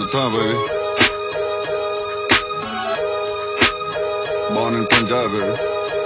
time, baby. Born in Punjab, baby.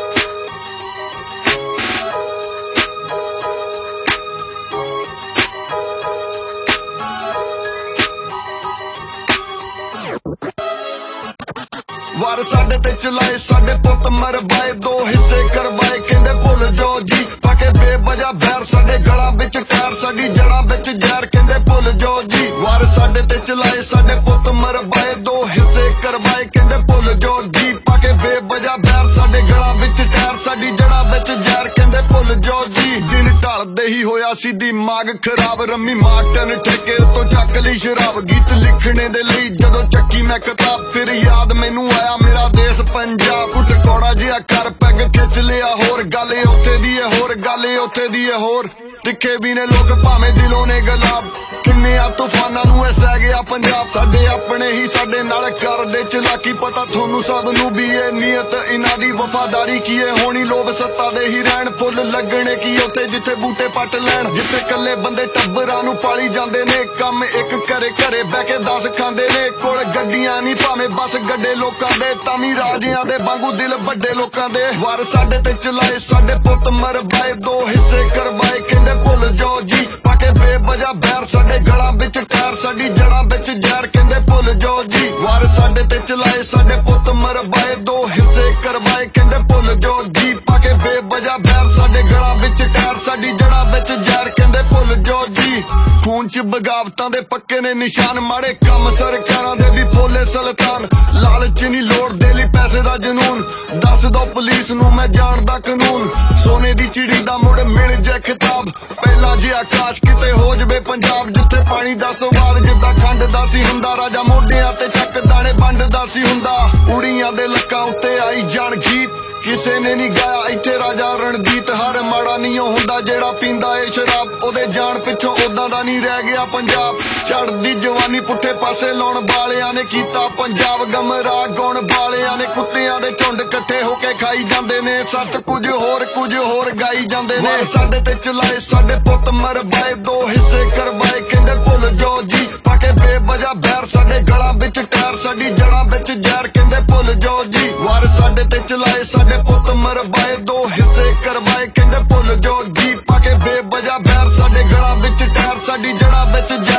वार साडे ते चलाए साडे पुत मरवाए दो हिस्से करवाए कहंदे भुल जाओ जी पाके बेवजह बैर साडे गलां विच टैर साडी जड़ां विच जहर कहंदे भुल जाओ जी वार साडे ते चलाए साडे पुत मरवाए दो हिस्से करवाए कहंदे भुल जाओ जी पाके बेवजह बैर साडे गलां विच टैर साडी जड़ां विच जहर कहंदे भुल जाओ जी दिन ढलदे ही होया सी दिमाग खराब रम्मी मार्टन ठेके तो चक लई शराब गीत लिखने दे लई जदों चक्की मैं किताब फिर याद मैनू आया मेरा देश पंजाब कुट कौड़ा जिहा कर पैग खिच लिया होर गल उत्थे दी है होर गल उत्थे दी है होर तिखे भी ने लोग भावें दिलों ने गलाब किन्ने आ तूफानां नूं ऐ सह गया पंजाब साडे अपने ही साडे नाल करदे चलाकी पता थोनू सब नूं भी ये नीयत इन्हां दी वफादारी की है होनी लोभ सत्ता दे ही रहण फुੱਲ लगने की उत्थे जिथे बूटे पट लैण जिथे कल्ले बंदे टब्बरां नूं पाली जांदे ने काम एक घरे घरे बह के 10 खांदे ने कोल गड्डियां नहीं भावें बस गड्डे लोकां दे तामी राजियां दे वांगू दिल वड्डे लोकां दे वार साडे ते चलाए साडे पुत मरवाए दो हिस्से करवाए कहंदे भुल जाओ जी पाके बेवजह बैर साडे गलां विच टैर साडी जड़ां विच जहर कहंदे भुल जाओ जी वार साडे ते चलाए साडे पुत मरवाए दो हिस्से करवाए कहंदे भुल जाओ जी पाके बेवजह बैर साडे गलां विच टैर साडी जड़ां विच जहर कहंदे भुल जाओ जी खून च बगावतां दे पक्के ने निशान माड़े कम सरकारां दे भी फुੱਲੇ सुल्तान लालच नहीं लोड़ दे लई पैसे दा जनून दस दो पुलिस नूं मैं जानदा कानून सोने दी चिड़ी दा मुड़ मिल जाए खिताब पहला जी आकाश किते हो जवे पंजाब जिथे पानी दा स्वाद जिद्दां खंड दा सी हुंदा राजा मोढियां ते चक दाणे वंडदा सी हुंदा कुड़ियां दे लक्कां उत्ते आई जाण गीत किसे ने नहीं गाया इत्थे राजा रणजीत हर माड़ा नहीं हुंदा जेड़ा पींदा ए शराब ओदे जान पिछों उदां दा नहीं रह गया पंजाब चढ़दी जवानी पुट्ठे पासे लाउण वालियां ने कीता पंजाब गमराह गौण वालियां ने कुत्तियां दे झुंड इकट्ठे होके खाई जांदे ने सच कुछ होर गाई जांदे ने साडे ते चलाए साडे पुत मरवाए दो हिस्से करवाए कहंदे भुल जाओ जी पाके बेवजह बैर साडे गलां विच टैर साडी जड़ां विच जहर कहंदे भुल जाओ जी वार साडे ते चलाए साडे पुत मरवाए दो हिस्से करवाए कहंदे भुल जाओ जी पाके बेवजह बैर साडे गलां विच टैर साडी जड़ां विच